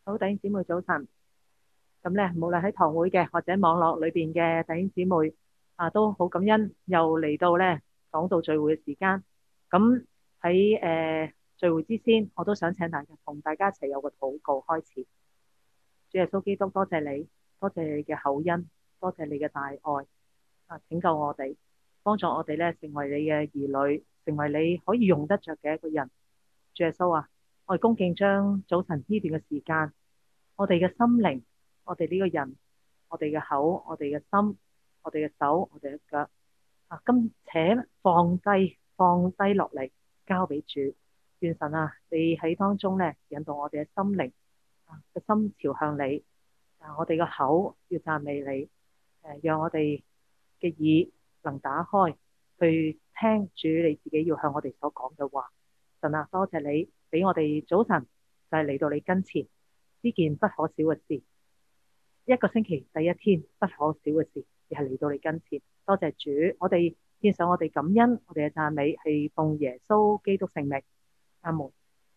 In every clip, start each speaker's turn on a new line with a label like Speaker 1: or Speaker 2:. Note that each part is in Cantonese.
Speaker 1: 好，弟兄姊妹早晨。咁咧，無論喺堂會嘅或者網絡裏邊嘅弟兄姊妹都好感恩，又嚟到咧講道聚會嘅時間。咁喺聚會之先，我都想請大家同大家一齊有個禱告開始。主耶穌基督，多謝你，多謝你嘅厚恩，多謝你嘅大愛拯救我哋，幫助我哋咧成為你嘅兒女，成為你可以用得着嘅一個人。主耶穌啊，我哋恭敬將早晨呢段嘅時間，我哋嘅心靈，我哋呢個人，我哋嘅口，我哋嘅心，我哋嘅手，我哋嘅腳今且放低落嚟，交俾主。願神啊，你喺當中咧引導我哋嘅心靈嘅心朝向你。我哋嘅口要讚美你。讓我哋嘅耳能打開去聽主你自己要向我哋所講嘅話。神啊，多謝你俾我哋早晨就係嚟到你跟前呢件不可少嘅事。一個星期第一天不可少嘅事，而係嚟到你跟前。多謝主，我哋獻上我哋感恩，我哋嘅讚美係奉耶穌基督聖名。阿門。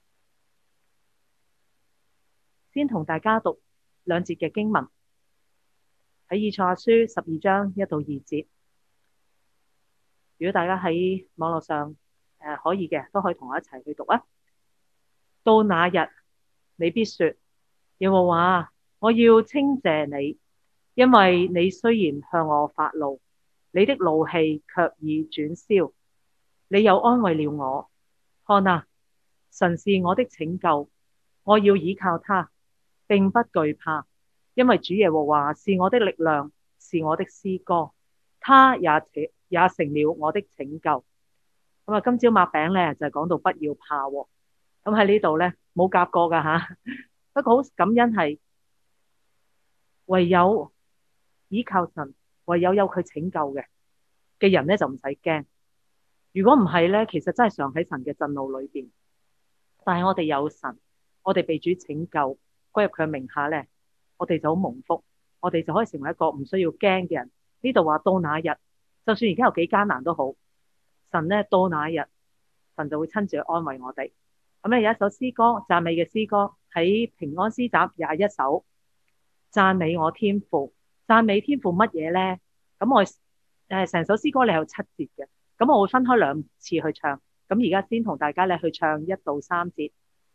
Speaker 1: 先同大家讀兩節嘅經文，喺以賽亞書12章1到2節。如果大家喺網絡上可以嘅，都可以同我一齊去讀啊。到那日，你必說：耶和華，我要稱謝你，因為你雖然向我發怒，你的怒氣卻已轉消，你又安慰了我。看啊，神是我的拯救，我要倚靠他，並不懼怕，因為主耶和華是我的力量，是我的詩歌，他也成了我的拯救。今朝擘餅咧就係講到不要怕喎。咁喺呢度咧冇夾過噶吓，不過好感恩係唯有依靠神，唯有佢拯救嘅人咧就唔使驚。如果唔係咧，其實真係常喺神嘅震怒裏邊。但係我哋有神，我哋被主拯救，歸入佢嘅名下咧，我哋就好蒙福，我哋就可以成為一個唔需要驚嘅人。呢度話到那日，就算而家有幾艱難都好，神咧到那日，神就會親自去安慰我哋。咁咧有一首詩歌，讚美嘅詩歌喺平安詩集21首，讚美我天父。讚美天父乜嘢咧？咁我成首詩歌你有7節嘅，咁我會分開2次去唱。咁而家先同大家咧去唱1到3節。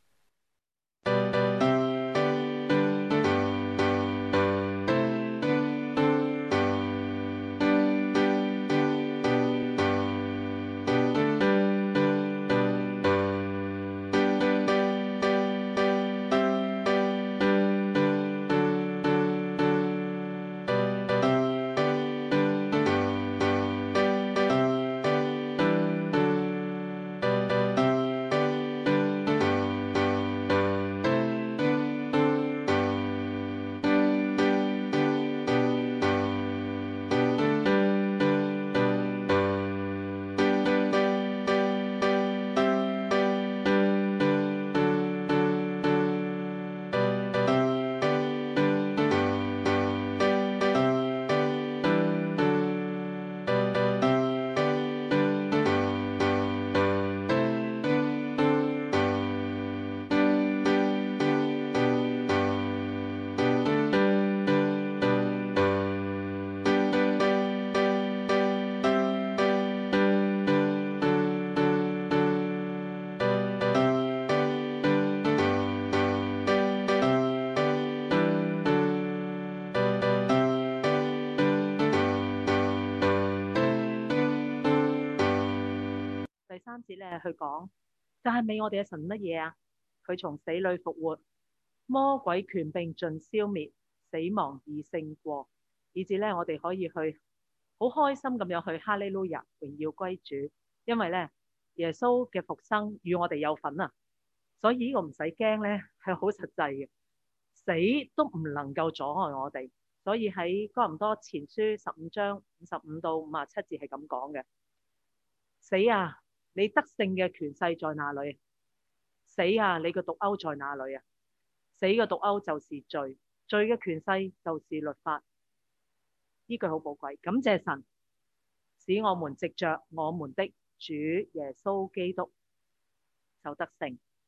Speaker 1: 第3節咧去講讚美我哋嘅神乜嘢啊？佢從死裏復活，魔鬼權柄盡消滅，死亡已勝過，以至咧我哋可以去好開心咁樣去哈利路亞，榮耀歸主。因為咧耶穌嘅復生與我哋有份啊，所以呢個唔使驚咧，係好實際嘅，死都唔能夠阻礙我哋。所以喺哥林多前書15章55到57節係咁講嘅：死啊，你得勝嘅權勢在哪裏？死啊，你嘅毒鈎在哪裏啊？死嘅毒鈎就是罪，罪嘅權勢就是律法。呢句好寶貴，感謝神使我們藉着我們的主耶穌基督就得勝。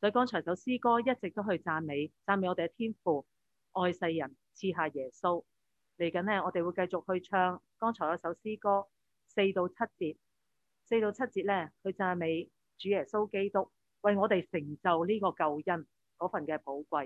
Speaker 1: 所以剛才首詩歌一直都去讚美我哋嘅天父，愛世人，賜下耶穌。嚟緊呢，我哋會繼續去唱剛才嗰首詩歌4到7節。4到7節呢，去讚美主耶穌基督為我哋成就呢個救恩嗰份嘅寶貴。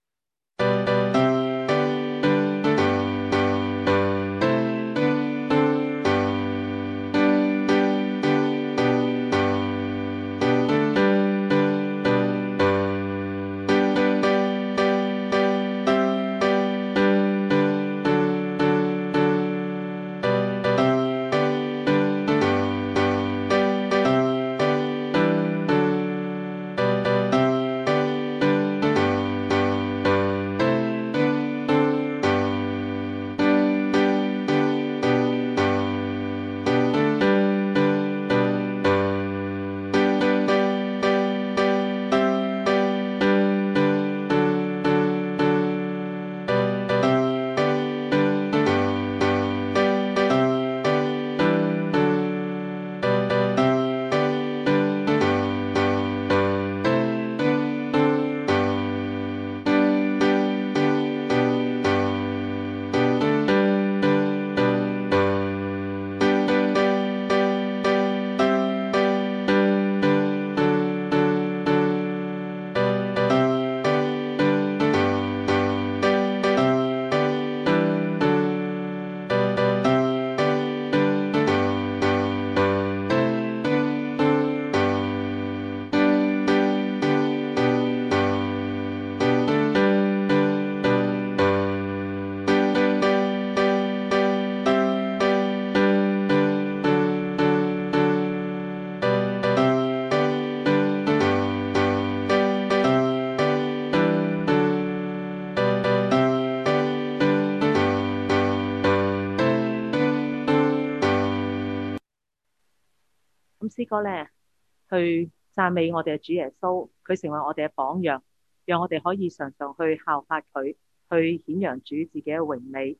Speaker 1: 咁詩歌呢，去讚美我哋嘅主耶穌，佢成為我哋嘅榜樣，讓我哋可以常常去效法佢，去顯揚主自己嘅榮美。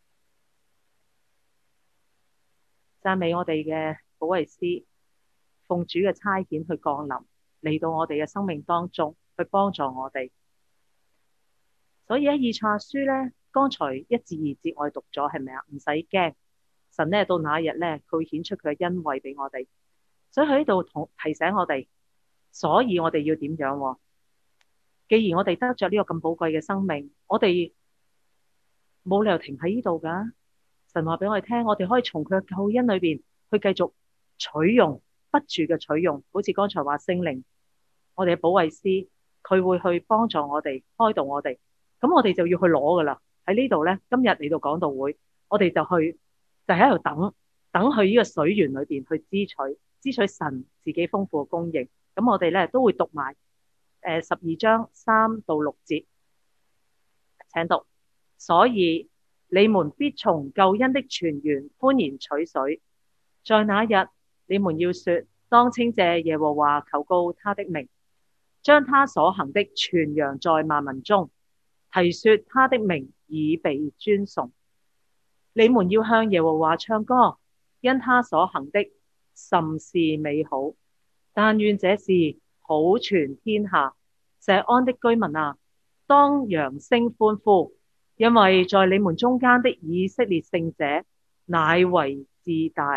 Speaker 1: 讚美我哋嘅保惠師，奉主嘅差遣去降臨，嚟到我哋嘅生命當中，去幫助我哋。所以喺以賽亞書呢，剛才1至2節我哋讀咗，係咪啊？唔使驚，神呢到那一日呢，佢會顯出佢嘅恩惠俾我哋。所以喺呢度提醒我哋，所以我哋要點樣？既然我哋得着呢個咁寶貴嘅生命，我哋冇理由停喺呢度噶。神話俾我哋聽，我哋可以從佢嘅救恩裏邊去繼續取用，不住嘅取用。好似剛才話聖靈，我哋嘅保惠師，佢會去幫助我哋，開導我哋。咁我哋就要去攞噶啦。喺呢度咧，今日嚟到講道會，我哋就喺度等去呢個水源裏邊去支取神自己豐富嘅供應。咁我哋咧都會讀埋12章3到6節，請讀。所以你們必從救恩的泉源歡然取水，在那日你們要說，當稱謝耶和華，求告他的名，將他所行的傳揚在萬民中，提說他的名已被尊崇。你們要向耶和華唱歌，因他所行的甚是美好。但願這事好傳天下。錫安的居民啊，當揚聲歡呼，因為在你們中間的以色列聖者乃為至大。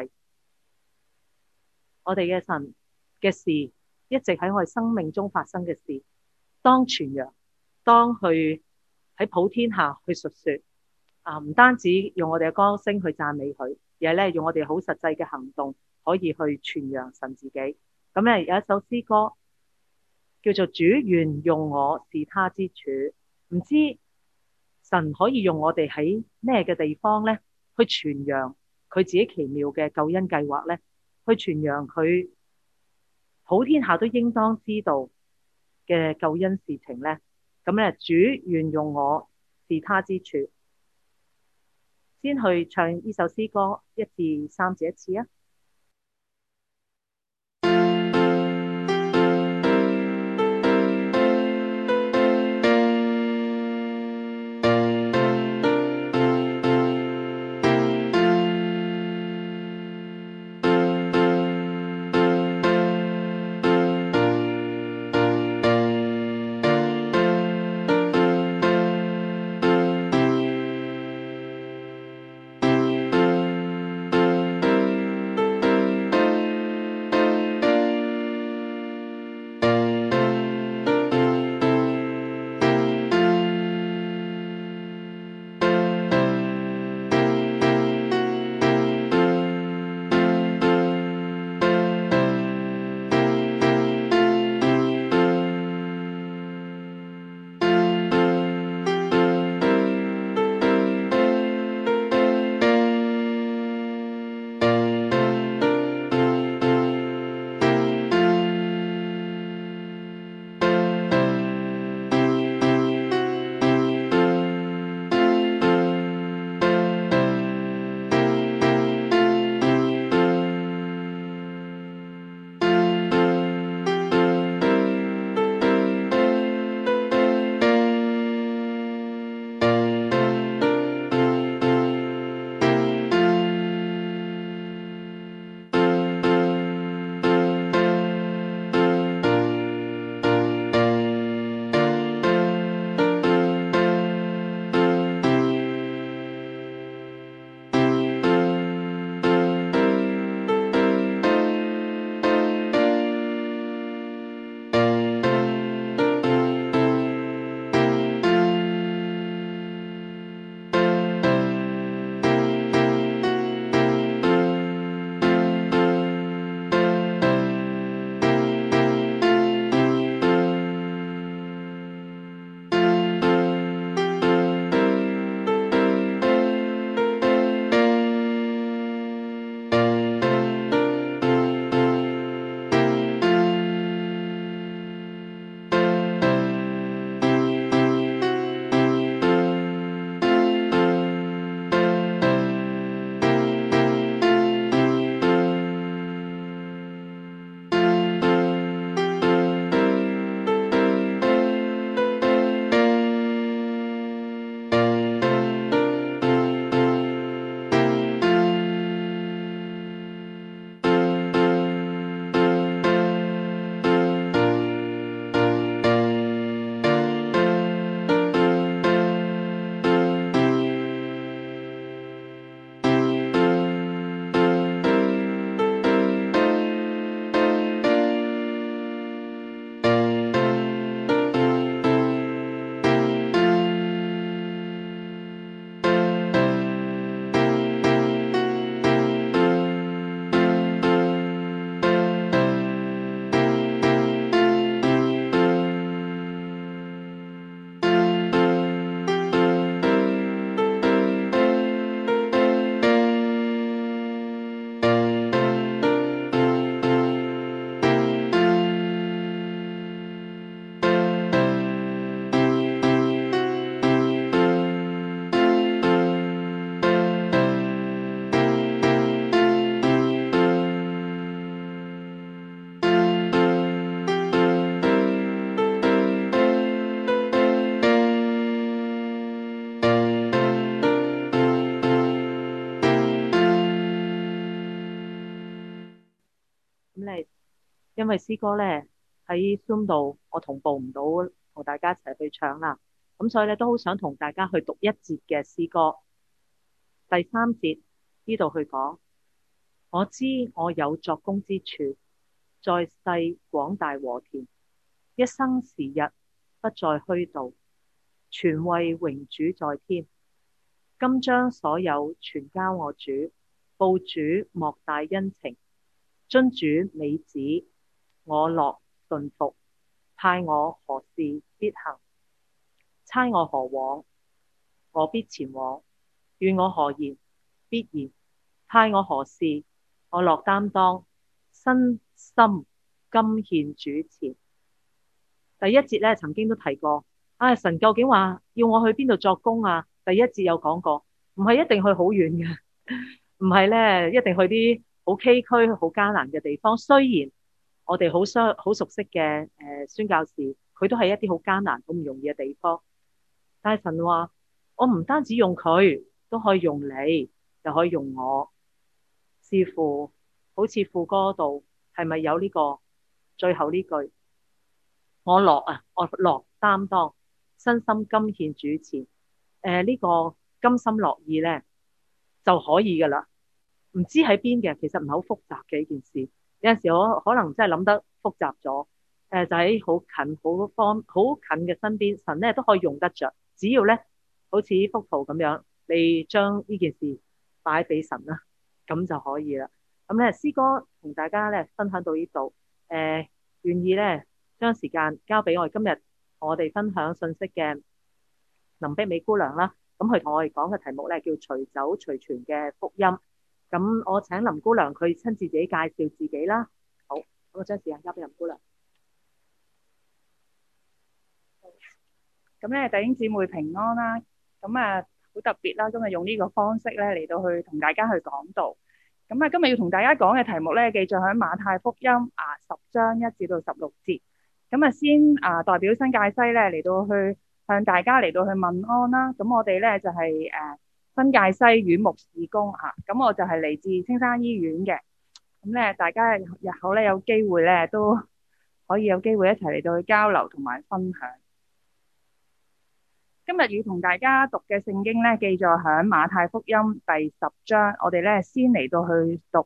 Speaker 1: 我哋嘅神嘅事一直喺我哋生命中發生嘅事，當傳揚，當去喺普天下去述說。唔單止用我哋嘅歌聲去讚美佢，而係咧用我哋好實際嘅行動可以去傳揚神自己。咁咧有一首詩歌叫做主願用我是他之柱，唔知神可以用我哋喺咩嘅地方咧去傳揚佢自己奇妙嘅救恩計劃咧，去傳揚佢普天下都應當知道嘅救恩事情咧。咁咧主願用我是他之柱。先去唱呢首詩歌1至3節一次啊！ 因為詩歌咧喺 Zoom 度我同步唔到同大家一齊去唱啦，咁所以咧都好想同大家去讀一節嘅詩歌。第3節呢度去講，我知我有作工之處，在世廣大和田，一生時日不再虛度，全為榮主在天。今將所有全交我主，報主莫大恩情，遵主美旨，我樂順服，派我何事必行，差我何往，我必前往，願我何言必言，派我何事我樂擔當，身心甘獻主前。第一節咧曾經都提過，神究竟話要我去邊度作工啊？第一節有講過，唔係一定去好遠嘅，唔係咧一定去啲好崎嶇、好艱難嘅地方。雖然我哋好熟悉嘅宣教士，佢都係一啲好艱難、好唔容易嘅地方，但係神話我唔單止用佢，都可以用你，又可以用我，視乎好似副歌度係咪有呢個最後呢句，我樂擔當，身心甘獻主前。呢個甘心樂意咧就可以噶啦。唔知喺邊嘅，其實唔係好複雜嘅一件事。有陣時我可能真係諗得複雜咗。就喺好近好近嘅身邊，神咧都可以用得着。只要咧好似幅圖咁樣，你將呢件事擺俾神啦，咁就可以啦。咁咧詩歌同大家咧分享到呢度。願意咧將時間交俾我哋今日同我哋分享信息嘅林碧美姑娘啦。咁佢同我哋講嘅題目咧叫隨走隨傳嘅福音。咁我請林姑娘佢親自己介紹自己啦。好，咁我將時間交俾林姑娘。
Speaker 2: 咁咧弟兄姊妹平安啦。咁好特別啦，今日用呢個方式咧嚟到去同大家去講道。咁今日要同大家講嘅題目咧，記載喺馬太福音10章1至到16節。咁先代表新界西咧嚟到去向大家嚟到去問安啦。咁我哋咧就係新界西院牧事工咁我就係嚟自青山醫院嘅。咁咧大家日後咧有機會咧都可以有機會一齊嚟到去交流同埋分享。今日要同大家讀嘅聖經咧，記載喺馬太福音第10章。我哋咧先嚟到去讀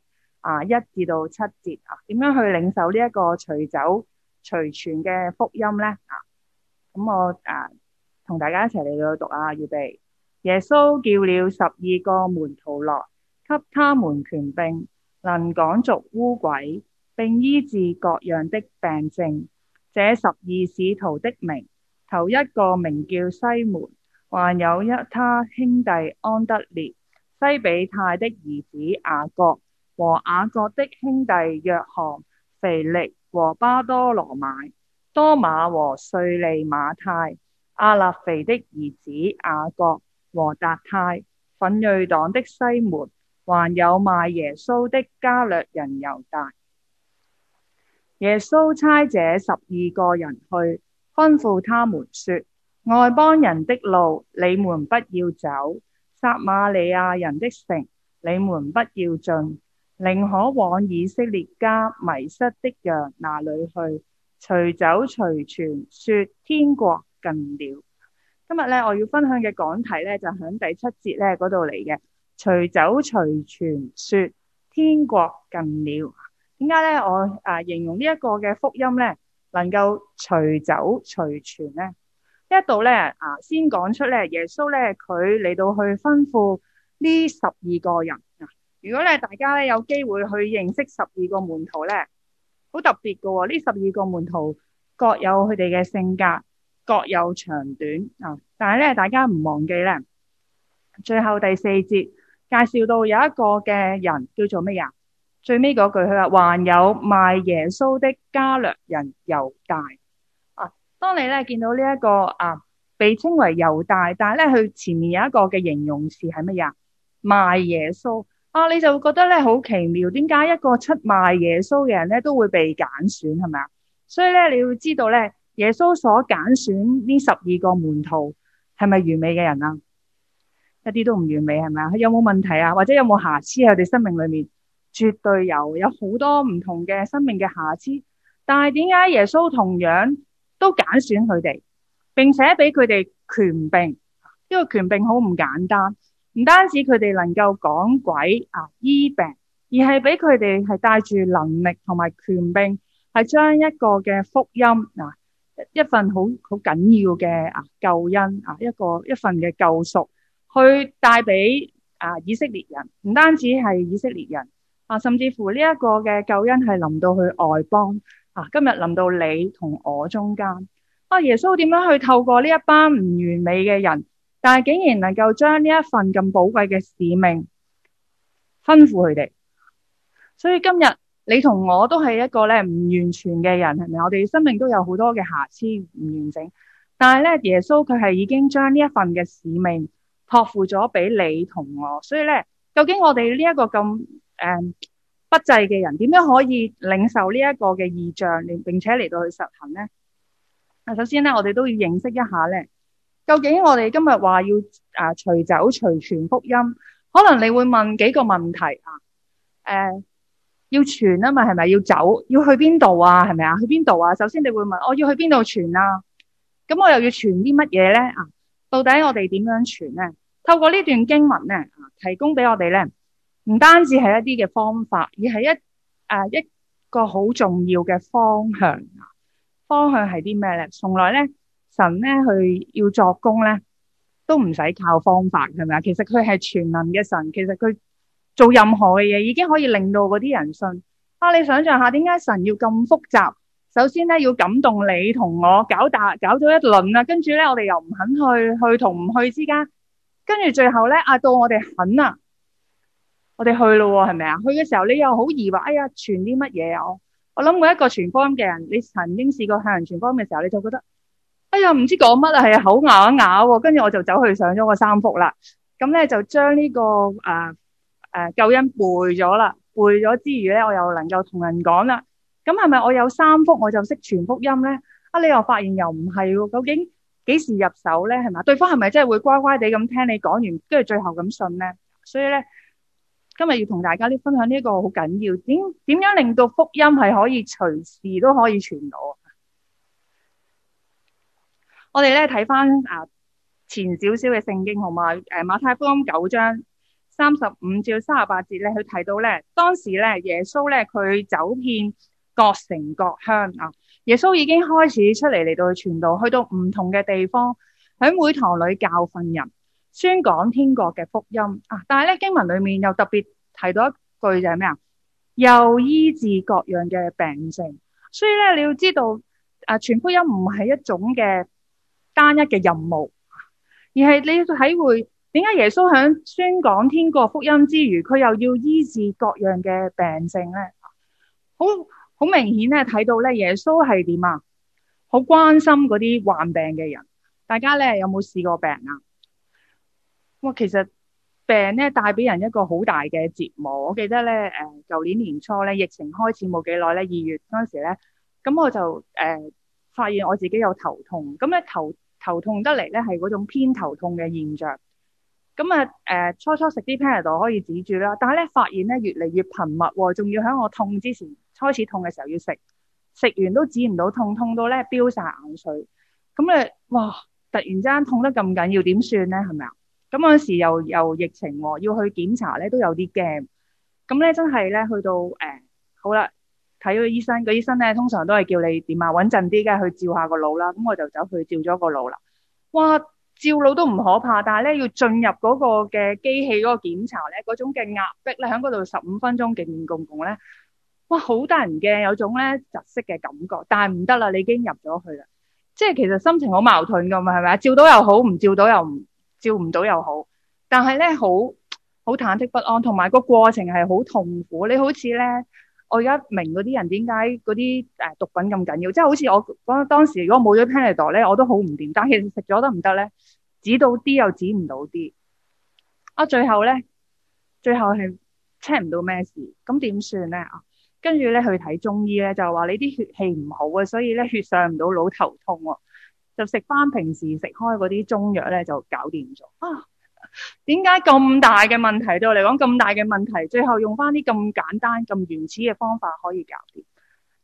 Speaker 2: 1至到7節點樣去領受呢一個隨走隨傳嘅福音咧？咁我同大家一齊嚟到讀預備。耶穌叫了12個門徒來，給他們權柄，能趕逐污鬼，並醫治各樣的病症。這12使徒的名，頭一個名叫西門，還有他兄弟安德烈、西比泰的兒子雅各和雅各的兄弟約翰、腓力和巴多羅買、多馬和稅吏馬太、亞勒腓的兒子雅各和達太、奮銳黨的西門，還有賣耶穌的加略人猶大。耶穌差這12個人去，吩咐他們說：外邦人的路你們不要走，撒瑪利亞人的城你們不要進，寧可往以色列家迷失的羊那裡去，隨走隨傳，說天國近了。今日咧我要分享嘅講題咧就喺第7節咧嗰度嚟嘅，隨走隨傳，說天國近了。點解咧我形容呢一個嘅福音咧能夠隨走隨傳咧？呢一度咧先講出咧耶穌咧佢嚟到去吩咐呢12個人。如果咧大家咧有機會去認識12個門徒咧，好特別㗎喎。呢12個門徒各有佢哋嘅性格，各有長短但係咧大家唔忘記咧，最後第4節介紹到有一個嘅人叫做咩呀？最尾嗰句佢話還有賣耶穌的加略人猶大。當你咧見到呢一個被稱為猶大，但係咧佢前面有一個嘅形容詞係乜嘢？賣耶穌你就會覺得咧好奇妙，點解一個出賣耶穌嘅人咧都會被揀選，係咪啊？所以咧你要知道咧，耶穌所揀選呢12個門徒係咪完美嘅人啊？一啲都唔完美，係咪啊？佢有冇問題啊？或者有冇瑕疵喺佢哋生命裏面？絕對有好多唔同嘅生命嘅瑕疵。 但係點解耶穌同樣都揀選佢哋，並且俾佢哋權柄？呢個權柄好唔簡單，唔單止佢哋能夠趕鬼醫病，而係俾佢哋係帶住能力同埋權柄，係將一個嘅福音一份好緊要嘅救恩一份嘅救贖，去帶俾以色列人。唔單止係以色列人甚至乎呢一個嘅救恩係臨到去外邦今日臨到你同我中間耶穌點樣去透過呢一班唔完美嘅人，但係竟然能夠將呢一份咁寶貴嘅使命吩咐佢哋。所以今日你同我都係一個咧唔完全嘅人，係咪？我哋生命都有好多嘅瑕疵唔完整，但係咧耶穌佢係已經將呢一份嘅使命託付咗俾你同我。所以咧，究竟我哋呢一個咁不濟嘅人，點樣可以領受呢一個嘅異象，並且嚟到去實行咧？首先咧，我哋都要認識一下咧，究竟我哋今日話要隨走隨傳福音，可能你會問幾個問題要傳啊嘛，係咪？要走，要去邊度啊？係咪啊？去邊度啊？首先你會問，我要去邊度傳啊？咁我又要傳啲乜嘢咧？到底我哋點樣傳咧？透過呢段經文咧，提供俾我哋咧，唔單止係一啲嘅方法，而係一個好重要嘅方向。方向係啲咩咧？從來咧，神咧去要作工咧，都唔使靠方法，係咪啊？其實佢係全能嘅神，其實佢做任何嘅嘢已經可以令到嗰啲人信。你想象下，點解神要咁複雜？首先咧，要感動你同我搞咗一輪啦，跟住咧我哋又唔肯去同唔去之間，跟住最後咧到我哋肯啦，我哋去咯，係咪啊？去嘅時候你又好疑惑，哎呀，傳啲乜嘢啊？我諗每一個傳福音嘅人，你曾經試過向人傳福音嘅時候，你就覺得，哎呀，唔知講乜啊，係口咬一咬，跟住我就走去上咗個三福啦。咁咧就將呢個救恩背咗啦，背咗之餘咧，我又能夠同人講啦。咁係咪我有三福我就識傳福音咧？你又發現又唔係喎，究竟幾時入手咧？係咪？對方係咪真係會乖乖地咁聽你講完，跟住最後咁信咧？所以咧，今日要同大家分享呢一個好緊要，點樣令到福音係可以隨時都可以傳到。我哋咧睇翻前少少嘅聖經，好嘛？馬太福音9章35至38節咧，佢提到咧，當時咧耶穌咧佢走遍各城各鄉耶穌已經開始出嚟到去傳道，去到唔同嘅地方，喺會堂裏教訓人，宣講天國嘅福音但係咧經文裏面又特別提到一句就係咩啊？又醫治各樣嘅病症。所以咧你要知道傳福音唔係一種嘅單一嘅任務，而係你要體會點解耶穌響宣講天國福音之餘，佢又要醫治各樣嘅病症咧？好明顯咧睇到咧耶穌係點啊？好關心嗰啲患病嘅人。大家咧有冇試過病啊？其實病咧帶俾人一個好大嘅折磨。我記得咧舊年年初咧疫情開始冇幾耐咧2月嗰陣時咧，咁我就發現我自己有頭痛，咁咧頭痛得嚟咧係嗰種偏頭痛嘅現象。咁初食啲 Panadol 可以止住啦，但係咧發現咧越嚟越頻密，仲要喺我痛之前開始痛嘅時候要食完都止唔到痛，痛到咧飆晒眼水。咁咧哇，突然之間痛得咁緊要，點算咧？係咪啊？咁嗰陣時又疫情要去檢查咧，都有啲驚。咁咧真係咧去到好啦，睇個醫生，個醫生咧通常都係叫你點啊，穩陣啲嘅去照下個腦啦。咁我就走去照咗個腦啦。哇，照腦都唔可怕，但係咧要進入嗰個嘅機器嗰個檢查咧，嗰種嘅壓迫咧，喺嗰度15分鐘勁共共咧，哇，好得人驚，有種咧窒息嘅感覺。但係唔得啦，你已經入咗去啦。即係其實心情好矛盾噶嘛，係咪啊？照到又好，唔照到又唔照唔到又好，但係咧好忐忑不安，同埋個過程係好痛苦。你好似咧，我而家明嗰啲人點解嗰啲毒品咁緊要，即係好似我講當時如果冇咗 Panadol 咧，我都好唔掂，但係其實食咗得唔得咧？止到啲又止唔到啲，最後係 check 唔到咩事，咁點算咧？跟住咧去睇中醫咧，就話你啲血氣唔好啊，所以咧血上唔到腦，頭痛喎，就食翻平時食開嗰啲中藥咧就搞掂咗。點解咁大嘅問題對我嚟講咁大嘅問題，最後用翻啲咁簡單咁原始嘅方法可以搞掂？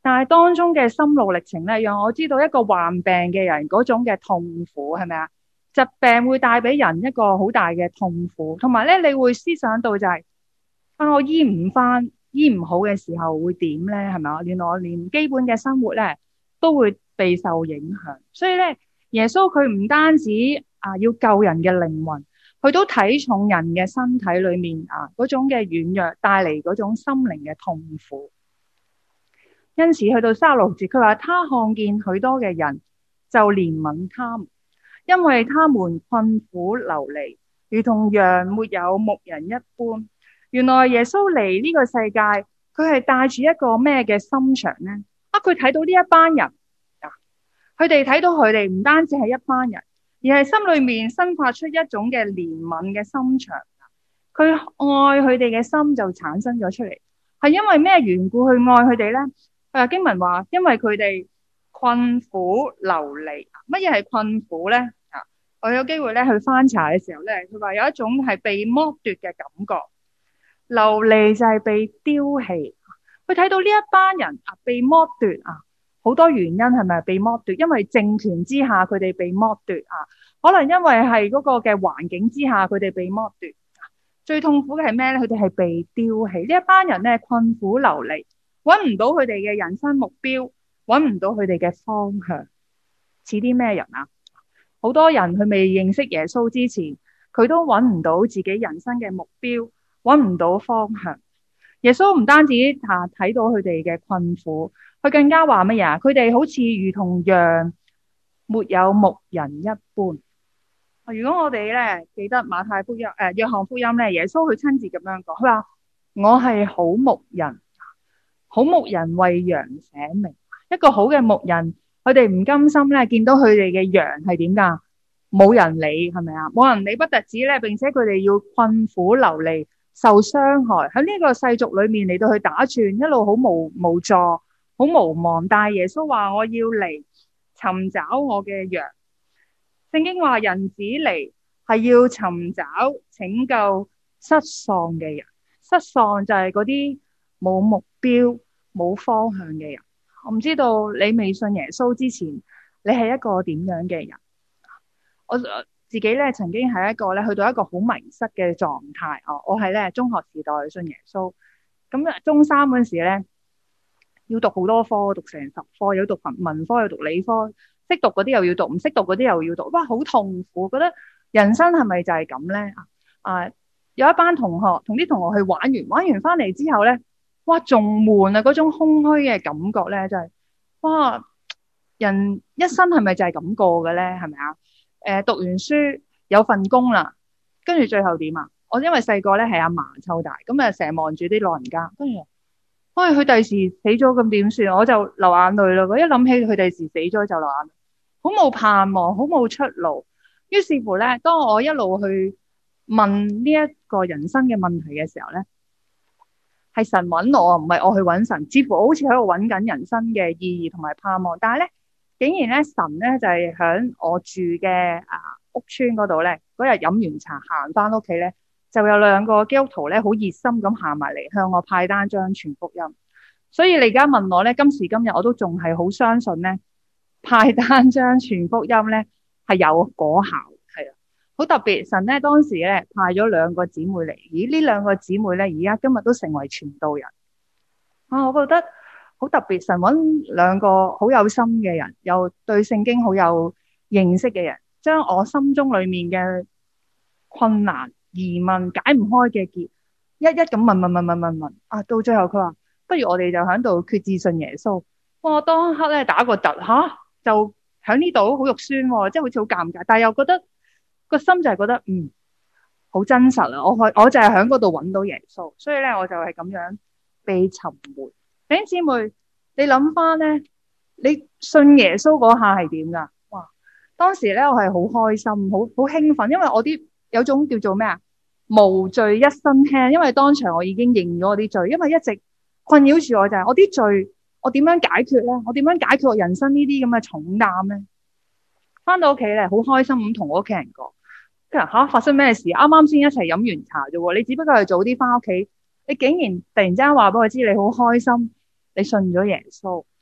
Speaker 2: 但係當中嘅心路歷程咧，讓我知道一個患病嘅人嗰種嘅痛苦係咪啊？疾病會帶俾人一個好大嘅痛苦，同埋咧你會思想到就係我醫唔翻、醫唔好嘅時候會點咧？係咪啊？原來我連基本嘅生活咧都會備受影響，所以咧耶穌佢唔單止要救人嘅靈魂，佢都睇重人嘅身體裏面嗰種嘅軟弱帶嚟嗰種心靈嘅痛苦。因此去到36節，佢話他看見許多嘅人就憐憫他們，因為他們困苦流離，如同羊沒有牧人一般。原來耶穌嚟呢個世界，佢係帶住一個咩嘅心腸呢？佢睇到呢一班人佢哋睇到佢哋唔單止係一班人，而係心裏面生發出一種嘅憐憫嘅心腸。佢愛佢哋嘅心就產生咗出嚟，係因為咩緣故去愛佢哋呢？經文話，因為佢哋困苦流離。乜嘢係困苦呢？我有機會咧去翻查嘅時候咧，佢話有一種係被剝奪嘅感覺，流離就係被丟棄。佢睇到呢一班人被剝奪好多原因係咪被剝奪？因為政權之下佢哋被剝奪可能因為係嗰個嘅環境之下佢哋被剝奪。最痛苦嘅係咩咧？佢哋係被丟棄。呢一班人咧困苦流離，搵唔到佢哋嘅人生目標，搵唔到佢哋嘅方向。似啲咩人啊？好多人佢未認識耶穌之前，佢都搵唔到自己人生嘅目標，搵唔到方向。耶穌唔單止睇到佢哋嘅困苦，佢更加話乜嘢？佢哋好似如同羊沒有牧人一般。如果我哋咧記得馬太福音約翰福音咧，耶穌佢親自咁樣講，佢話我係好牧人，好牧人為羊捨命。一個好嘅牧人，佢哋唔甘心咧見到佢哋嘅羊係點噶？冇人理，係咪啊？冇人理不特止咧，並且佢哋要困苦流離，受傷害，喺呢個世俗裏面嚟到去打轉，一路好無助，好無望。但係耶穌話我要嚟尋找我嘅羊。聖經話人子嚟係要尋找拯救失喪嘅人。失喪就係嗰啲冇目標冇方向嘅人。我唔知道你未信耶穌之前你係一個點樣嘅人。我自己咧曾經係一個咧去到一個好迷失嘅狀態。我係咧中學時代信耶穌，咁中三嗰陣時咧要讀好多科，讀成10科，有讀文科，有讀理科，識讀嗰啲又要讀，唔識讀嗰啲又要讀，哇，好痛苦！覺得人生係咪就係咁咧？有一班同學同啲同學去玩完翻嚟之後咧，哇，仲悶啊！嗰種空虛嘅感覺咧，真係哇！人一生係咪就係咁過嘅咧？係咪啊？讀完書有份工啦，跟住最後點啊？我因為細個咧係阿嫲湊大，咁啊成日望住啲老人家，跟住，喂，佢第時死咗咁點算？我就流眼淚咯。我一諗起佢第時死咗就流眼淚，好冇盼望，好冇出路。於是乎咧，當我一路去問呢一個人生嘅問題嘅時候咧，係神揾我，唔係我去揾神。似乎我好似喺度揾緊人生嘅意義同埋盼望，但係咧，竟然咧神咧就係響我住嘅屋村嗰度咧，嗰日飲完茶行翻屋企咧，就有2個基督徒咧好熱心咁行埋嚟向我派單張傳福音。所以你而家問我咧，今時今日我都仲係好相信咧，派單張傳福音咧係有果效，係啊，好特別。神咧當時咧派咗2個姊妹嚟，而呢2個姊妹咧而家今日都成為傳道人。我覺得好特別，神揾2個好有心嘅人，又對聖經好有認識嘅人，將我心中裏面嘅困難、疑問、解唔開嘅結，一一咁問，到最後佢話，不如我哋就喺度決志信耶穌。我當刻咧打個突，就喺呢度好肉酸，即係好似好尷尬，但係又覺得個心就係覺得好真實啊！我就係喺嗰度揾到耶穌，所以咧我就係咁樣被尋回。弟兄姊妹，你諗翻咧，你信耶穌嗰下係點噶？哇！當時咧我係好開心，好興奮，因為我有種叫做咩無罪一身輕，因為當場我已經認咗我啲罪，因為一直困擾住我就係我啲罪，我點樣解決咧？我點樣解決我人生呢啲咁嘅重擔咧？翻到屋企咧，好開心咁同我屋企人講，發生咩事？啱啱先一齊飲完茶啫，你只不過係早啲翻屋企，你竟然突然之間話俾我知你好開心，你信咗耶穌。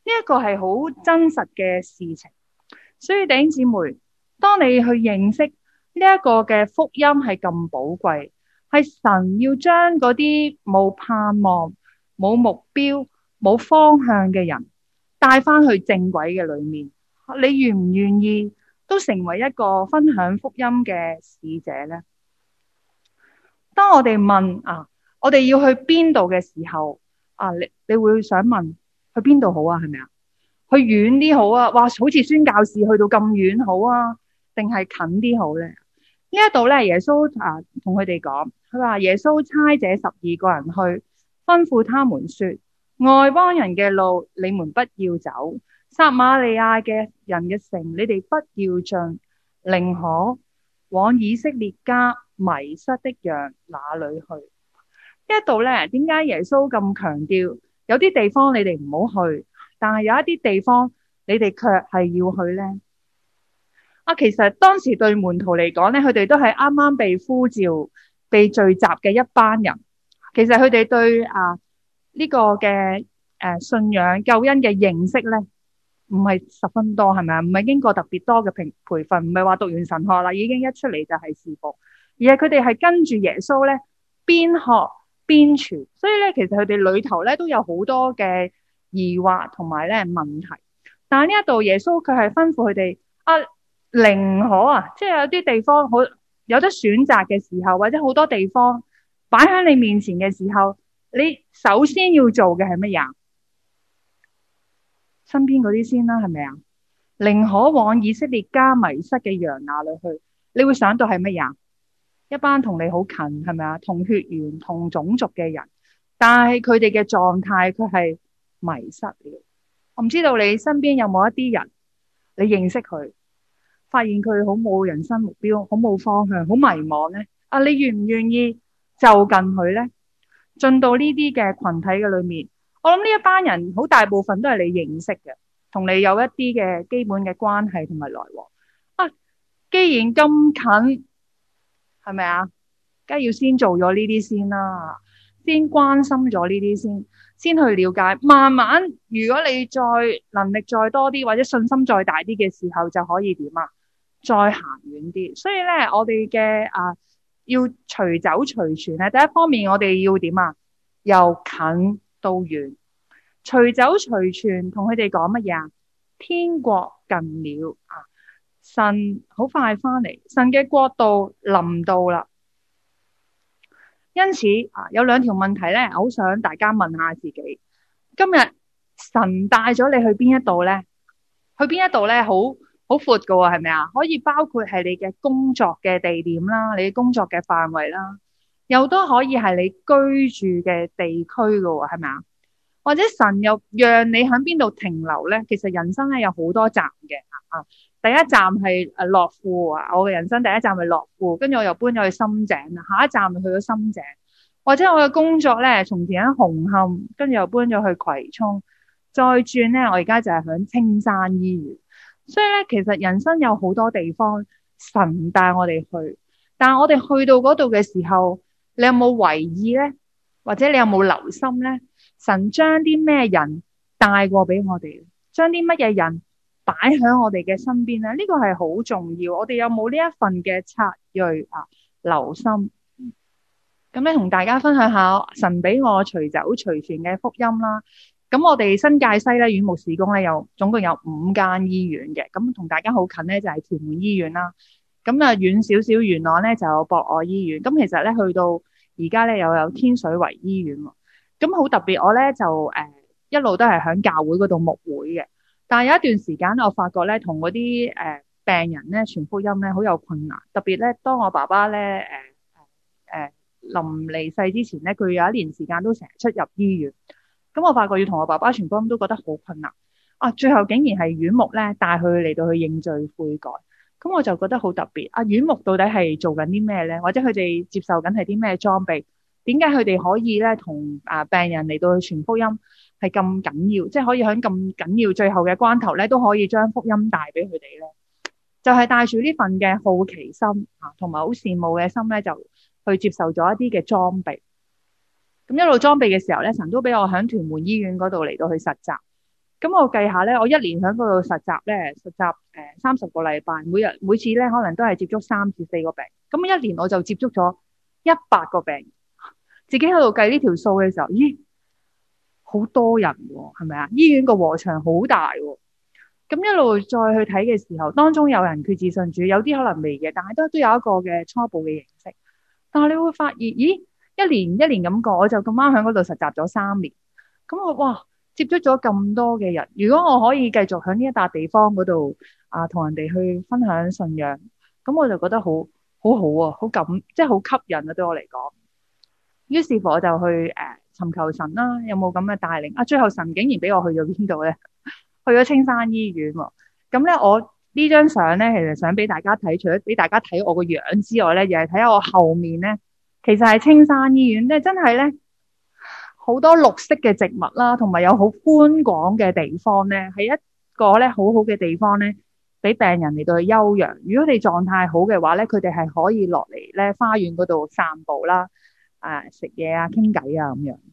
Speaker 2: 一個係好真實嘅事情。所以弟兄姊妹，當你去認識呢一個嘅福音係咁寶貴，係神要將嗰啲冇盼望、冇目標、冇方向嘅人帶翻去正軌嘅裏面，你願唔願意都成為一個分享福音嘅使者呢？當我哋問我哋要去邊度嘅時候，你會想問去邊度好啊？係咪啊？去遠啲好啊？哇，好似宣教士去到咁遠好啊？定係近啲好咧？呢一度咧，耶穌同佢哋講，佢話耶穌差這12個人去，吩咐他們說：外邦人嘅路你們不要走，撒瑪利亞嘅人嘅城你哋不要進，寧可往以色列家迷失的羊那裏去。呢一度咧，點解耶穌咁強調有啲地方你哋唔好去，但係有一啲地方你哋卻係要去咧？其實當時對門徒嚟講咧，佢哋都係啱啱被呼召、被聚集嘅一班人。其實佢哋對呢個嘅信仰救恩嘅認識咧，唔係十分多，係咪啊？唔係經過特別多嘅培訓，唔係話讀完神學啦，已經一出嚟就係侍奉，而係佢哋係跟住耶穌咧，邊學邊傳。所以咧，其實佢哋裏頭咧都有好多嘅疑惑同埋咧問題。但係呢一度耶穌佢係吩咐佢哋寧可即係有啲地方好有得選擇嘅時候，或者好多地方擺喺你面前嘅時候，你首先要做嘅係乜嘢？身邊嗰啲先啦，係咪啊？寧可往以色列家迷失嘅羊那裏去，你會想到係乜嘢？一班同你好近，係咪啊？同血緣、同種族嘅人，但係佢哋嘅狀態佢係迷失了。我唔知道你身邊有冇一啲人，你認識佢，發現佢好冇人生目標，好冇方向，好迷茫咧。你願唔願意就近佢咧？進到呢啲嘅群體嘅裏面，我諗呢一班人好大部分都係你認識嘅，同你有一啲嘅基本嘅關係同埋來往。既然咁近，係咪啊？梗係要先做咗呢啲先啦，先關心咗呢啲先去了解。慢慢，如果你再能力再多啲，或者信心再大啲嘅時候，就可以點啊？再行遠啲。所以咧，我哋嘅要隨走隨傳咧。第一方面，我哋要點啊？由近到遠，隨走隨傳，同佢哋講乜嘢啊？天國近了神好快翻嚟，神嘅國度臨到啦。因此有兩條問題咧，好想大家問下自己：今日神帶咗你去邊一度咧？去邊一度咧？好闊噶喎，係咪啊？可以包括係你嘅工作嘅地點啦，你工作嘅範圍啦，又都可以係你居住嘅地區噶喎，係咪啊？或者神又讓你喺邊度停留咧？其實人生咧有好多站嘅第一站係樂富我嘅人生第一站係樂富，跟住我又搬咗去深井啦，下一站就去咗深井。或者我嘅工作咧，從前喺紅磡，跟住又搬咗去葵涌，再轉咧，我而家就係響青山醫院。所以咧，其實人生有好多地方神帶我哋去，但係我哋去到嗰度嘅時候，你有冇為意咧？或者你有冇留心咧？神將啲咩人帶過俾我哋，將啲乜嘢人擺喺我哋嘅身邊咧？呢個係好重要。我哋有冇呢一份嘅察銳留心？咁咧，同大家分享下神俾我隨走隨傳嘅福音啦。咁我哋新界西咧，院牧事工咧，總共有5間醫院嘅。咁同大家好近咧，就係屯門醫院啦。咁遠少少元朗咧，就有博愛醫院。咁其實咧，去到而家咧，又有天水圍醫院。咁好特別，我咧就一路都係響教會嗰度牧會嘅。但係有一段時間，我發覺咧，同嗰啲病人咧傳福音咧，好有困難。特別咧，當我爸爸咧臨離世之前咧，佢有一年時間都成日出入醫院。咁我發覺要同我爸爸傳福音都覺得好困難。最後竟然係院牧咧帶佢嚟到去認罪悔改。咁我就覺得好特別。院牧到底係做緊啲咩咧？或者佢哋接受緊係啲咩裝備？點解佢哋可以咧同病人嚟到去傳福音係咁緊要？即係可以喺咁緊要最後嘅關頭咧，都可以將福音帶俾佢哋咧？就係帶住呢份嘅好奇心同埋好羨慕嘅心咧，就去接受咗一啲嘅裝備。咁一路裝備嘅時候咧，神都俾我喺屯門醫院嗰度嚟到去實習。 咁我計下咧，我一年喺嗰度實習咧，實習30個禮拜，每次咧可能都係接觸3至4個病。咁一年我就接觸咗100個病。自己喺度計呢條數嘅時候，咦，好多人喎，係咪啊？醫院個禾場好大喎。咁一路再去睇嘅時候，當中有人決志信主，有啲可能未嘅，但係都有一個嘅初步嘅認識。但係你會發現，咦，一年一年咁過，我就咁啱喺嗰度實習咗3年。咁我哇，接觸咗咁多嘅人，如果我可以繼續喺呢一笪地方嗰度同人哋去分享信仰，咁我就覺得好好啊，即係好吸引啊，對我嚟講。於是乎我就去尋求神啦，有冇咁嘅帶領？最後神竟然俾我去咗邊度咧？去咗青山醫院喎。咁咧，我呢張相咧，其實想俾大家睇，除咗俾大家睇我個樣之外咧，又係睇下我後面咧，其實係青山醫院咧，真係咧好多綠色嘅植物啦，同埋有好寬廣嘅地方咧，係一個咧好好嘅地方咧，俾病人嚟到去休養。如果你狀態好嘅話咧，佢哋係可以落嚟咧花園嗰度散步啦，食嘢啊、傾偈啊咁樣。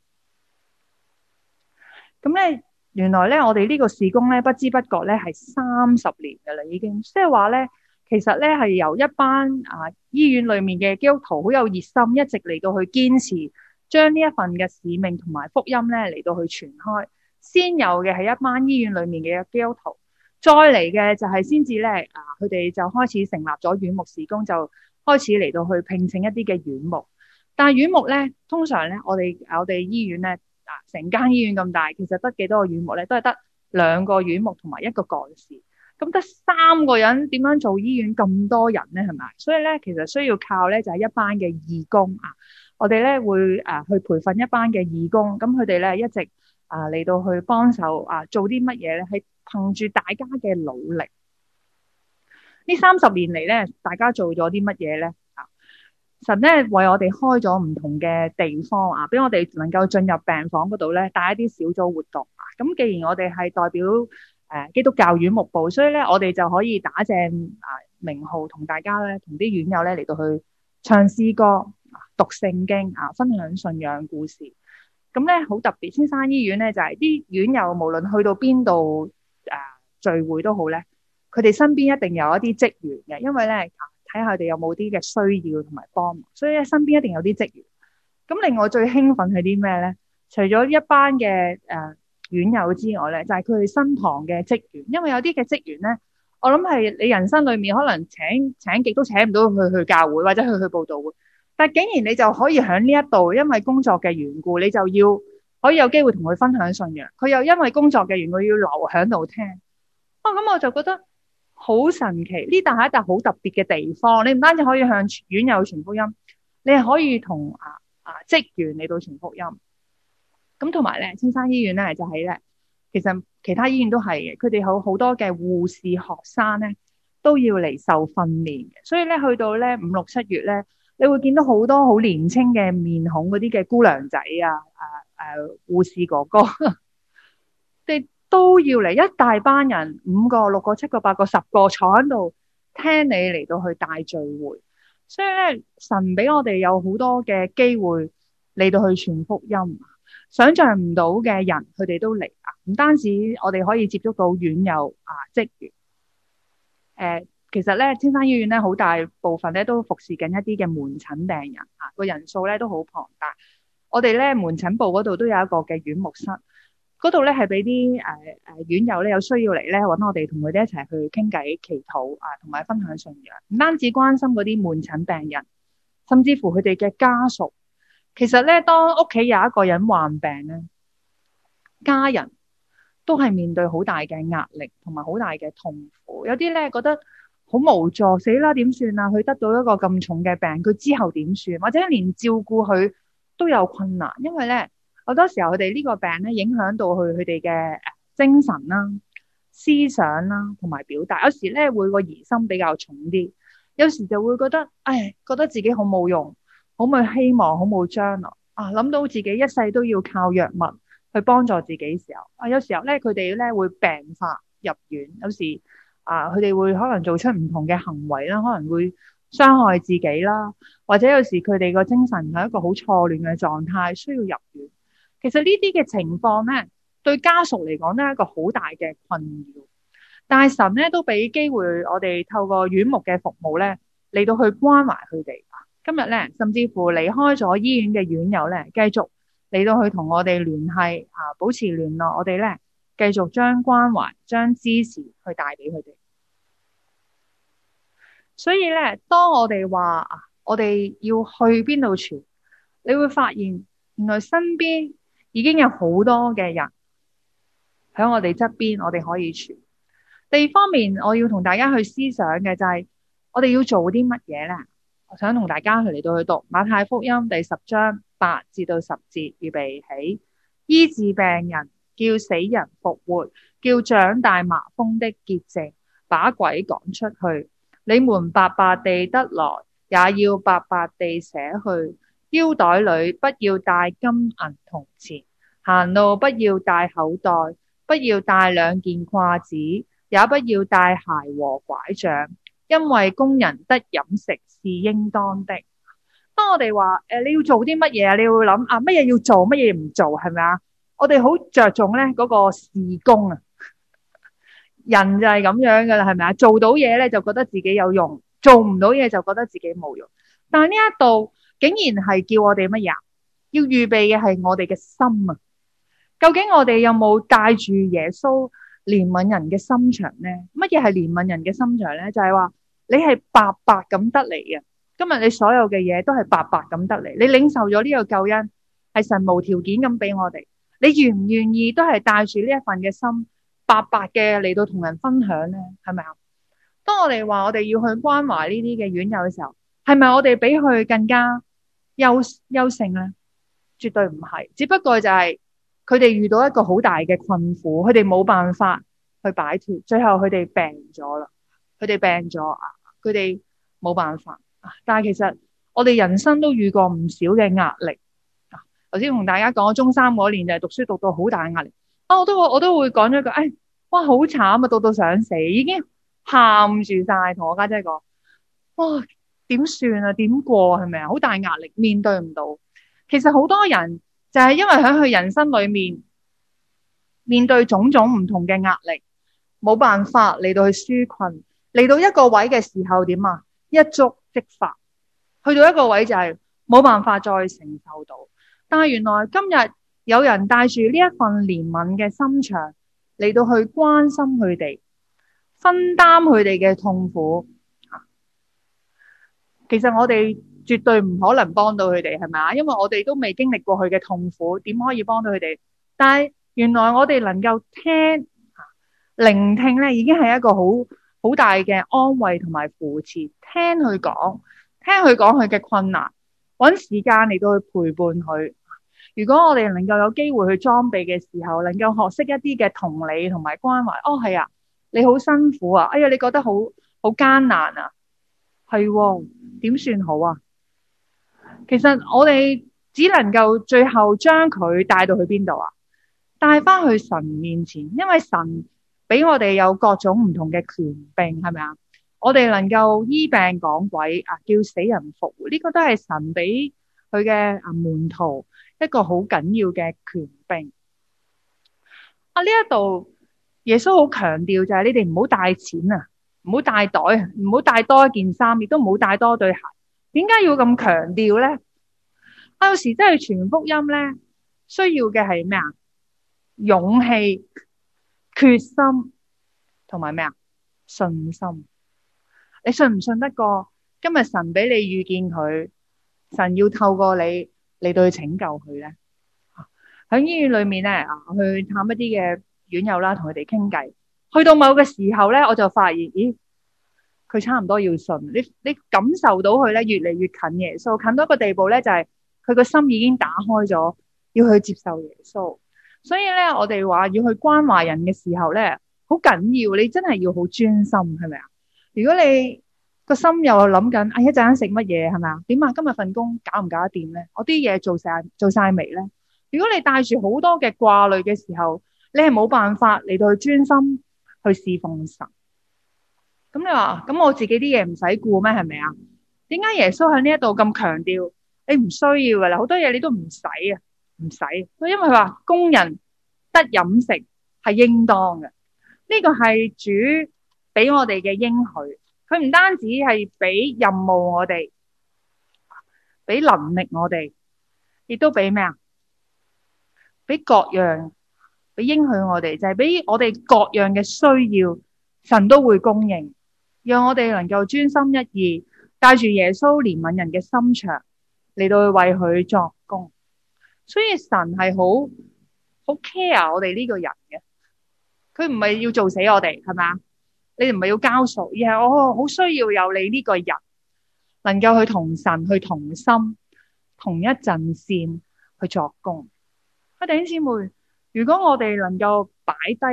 Speaker 2: 咁咧，原來咧我哋呢個事工咧不知不覺咧係30年噶啦，已經即係話咧，其實咧係由一班醫院裏面嘅基督徒好有熱心，一直嚟到去堅持將呢一份嘅使命同埋福音咧嚟到去傳開。先有嘅係一班醫院裏面嘅基督徒，再嚟嘅就係先至咧佢哋就開始成立咗院牧事工，就開始嚟到去聘請一啲嘅院牧。但係院牧咧，通常咧我哋醫院咧成間醫院咁大，其實得幾多個院牧咧？都係得2個院牧同埋1個幹事。咁得3個人點樣做醫院咁多人咧？係咪？所以咧，其實需要靠咧就係一班嘅義工我哋咧會去培訓一班嘅義工，咁佢哋咧一直嚟到去幫手做啲乜嘢咧？係憑住大家嘅努力。呢30年嚟咧，大家做咗啲乜嘢咧？神咧為我哋開咗唔同嘅地方俾我哋能夠進入病房嗰度咧，帶一啲小組活動咁既然我哋係代表基督教院牧部，所以咧我哋就可以打正名號，同大家咧同啲院友咧嚟到去唱詩歌、讀聖經分享信仰故事。咁咧好特別，青山醫院咧就係啲院友無論去到邊度聚會都好咧，佢哋身邊一定有一啲職員嘅，因為咧睇下佢哋有冇啲嘅需要同埋幫忙，所以咧身邊一定有啲職員。咁令我最興奮係啲咩咧？除咗一班嘅院友之外咧，就係佢哋身旁嘅職員，因為有啲嘅職員咧，我諗係你人生裏面可能請極都請唔到去教會或者去報道會，但係竟然你就可以喺呢一度，因為工作嘅緣故，你就要可以有機會同佢分享信仰，佢又因為工作嘅緣故要留喺度聽。咁我就覺得好神奇，呢笪係一笪好特別嘅地方。你唔單止可以向院友傳福音，你係可以同職員嚟到傳福音。咁同埋咧，青山醫院咧就係咧，其實其他醫院都係嘅，佢哋好多嘅護士學生咧都要嚟受訓練嘅。所以咧去到咧5、6、7月咧，你會見到好多好年輕嘅面孔嗰啲嘅姑娘仔護士哥哥，都要嚟一大班人，5個、6個、7個、8個、10個坐喺度聽你嚟到去帶聚會。所以咧，神俾我哋有好多嘅機會嚟到去傳福音，想象唔到嘅人佢哋都嚟唔單止我哋可以接觸到院友職員。其實咧青山醫院咧好大部分咧都服侍緊一啲嘅門診病人個人數咧都好龐大。我哋咧門診部嗰度都有一個嘅院牧室。嗰度咧係俾啲院友咧有需要嚟咧揾我哋，同佢哋一齊去傾偈、祈禱同埋分享信仰。唔單止關心嗰啲門診病人，甚至乎佢哋嘅家屬。其實咧，當屋企有一個人患病咧，家人都係面對好大嘅壓力同埋好大嘅痛苦。有啲咧覺得好無助，死啦點算啊？佢得到一個咁重嘅病，佢之後點算？或者連照顧佢都有困難，因為咧。好多時候佢哋呢個病咧影響到佢哋嘅精神啦、思想啦同埋表達，有時咧會個疑心比較重啲，有時就會覺得覺得自己好冇用，好冇希望，好冇將來諗到自己一世都要靠藥物去幫助自己嘅時候有時候咧佢哋咧會病發入院，有時佢哋會可能做出唔同嘅行為啦，可能會傷害自己啦，或者有時佢哋個精神係一個好錯亂嘅狀態，需要入院。其實呢啲嘅情況咧， 對家屬嚟講都係一個好大嘅困擾。但係神咧都俾機會我哋透過院牧嘅服務咧嚟到去關懷佢哋。今日咧甚至乎離開咗醫院嘅院友咧，繼續嚟到去同我哋聯繫保持聯絡，我哋咧繼續將關懷、將支持去帶俾佢哋。所以咧，當我哋話我哋要去邊度傳，你會發現原來身邊已經有好多嘅人喺我哋側邊，我哋可以傳。第二方面，我要同大家去思想嘅就係我哋要做啲乜嘢咧？我想同大家嚟到去讀馬太福音第10章8至到10節，預備起。醫治病人，叫死人復活，叫長大麻風的潔淨，把鬼趕出去。你們白白地得來，也要白白地捨去。腰袋裏不要帶金銀銅錢，行路不要帶口袋，不要帶2件褂子，也不要帶鞋和拐杖，因為工人得飲食是應當的。當我哋話你要做啲乜嘢啊？你會諗乜嘢要做，乜嘢唔做，係咪啊？我哋好着重咧嗰個事工啊，人就係咁樣噶啦，係咪啊？做到嘢咧就覺得自己有用，做唔到嘢就覺得自己冇用。但係呢一度竟然係叫我哋乜嘢？要預備嘅係我哋嘅心啊！究竟我哋有冇帶住耶穌憐憫人嘅心腸咧？乜嘢係憐憫人嘅心腸咧？就係話你係白白咁得嚟嘅。今日你所有嘅嘢都係白白咁得嚟，你領受咗呢個救恩，係神無條件咁俾我哋。你願唔願意都係帶住呢一份嘅心，白白嘅嚟到同人分享咧？係咪啊？當我哋話我哋要去關懷呢啲嘅院友嘅時候，係咪我哋比佢更加優勝咧？絕對唔係，只不過就係佢哋遇到一個好大嘅困苦，佢哋冇辦法去擺脫，最後佢哋病咗啦，佢哋冇辦法。但係其實我哋人生都遇過唔少嘅壓力。頭先同大家講，中3嗰年就係讀書讀到好大嘅壓力。我都會講咗句，哇，好慘啊，讀到想死，已經喊住晒，同我家姐講，哇，點算啊？點過係咪啊？好大壓力，面對唔到。其實好多人就係因為喺佢人生裏面對種種唔同嘅壓力，冇辦法嚟到去紓困，嚟到一個位嘅時候點啊？一觸即發，去到一個位就係冇辦法再承受到。但係原來今日有人帶住呢一份憐憫嘅心腸嚟到去關心佢哋，分擔佢哋嘅痛苦。其實我哋絕對唔可能幫到佢哋，係咪啊？因為我哋都未經歷過佢嘅痛苦，點可以幫到佢哋？但係原來我哋能夠聆聽咧，已經係一個好大嘅安慰同埋扶持。聽佢講佢嘅困難，搵時間嚟到去陪伴佢。如果我哋能夠有機會去裝備嘅時候，能夠學識一啲嘅同理同埋關懷。係啊，你好辛苦啊，哎呀，你覺得好艱難啊，係點算好啊？其實我哋只能夠最後將佢帶到去邊度啊？帶翻去神面前，因為神俾我哋有各種唔同嘅權柄，係咪啊？我哋能夠醫病趕鬼叫死人復活，呢個都係神俾佢嘅門徒一個好緊要嘅權柄。呢一度耶穌好強調就係你哋唔好帶錢啊，唔好帶袋，唔好帶多一件衫，亦都唔好帶多對鞋。點解要咁強調咧？有時真係傳福音咧，需要嘅係咩啊？勇氣、決心同埋咩啊？信心。你信唔信得過今日神俾你遇見佢，神要透過你嚟到去拯救佢咧？喺醫院裏面咧去探一啲嘅院友啦，同佢哋傾偈。去到某個時候咧，我就發現，佢差唔多要信。你感受到佢咧越嚟越近耶穌，近到一個地步咧，就係佢個心已經打開咗，要去接受耶穌。所以咧，我哋話要去關懷人嘅時候咧，好緊要，你真係要好專心，係咪啊？如果你個心又諗緊，一陣間食乜嘢，係咪啊？點啊？今日份工搞唔搞得掂咧？我啲嘢做晒未咧？如果你帶住好多嘅掛慮嘅時候，你係冇辦法嚟到去專心去侍奉神。咁你話，咁我自己啲嘢唔使顧咩？係咪啊？點解耶穌喺呢一度咁強調？你唔需要噶啦，好多嘢你都唔使啊，唔使。因為佢話工人得飲食係應當嘅。呢個係主俾我哋嘅應許。佢唔單止係俾任務我哋，俾能力我哋，亦都俾咩啊？俾各樣，俾應許我哋，就係俾我哋各樣嘅需要，神都會供應，讓我哋能夠專心一意，帶住耶穌憐憫人嘅心腸嚟到去為佢作工。所以神係好 care 我哋呢個人嘅，佢唔係要做死我哋，係咪啊？你唔係要交數，而係我好需要有你呢個人，能夠去同神去同心，同一陣線去作工。弟兄姊妹，如果我哋能夠擺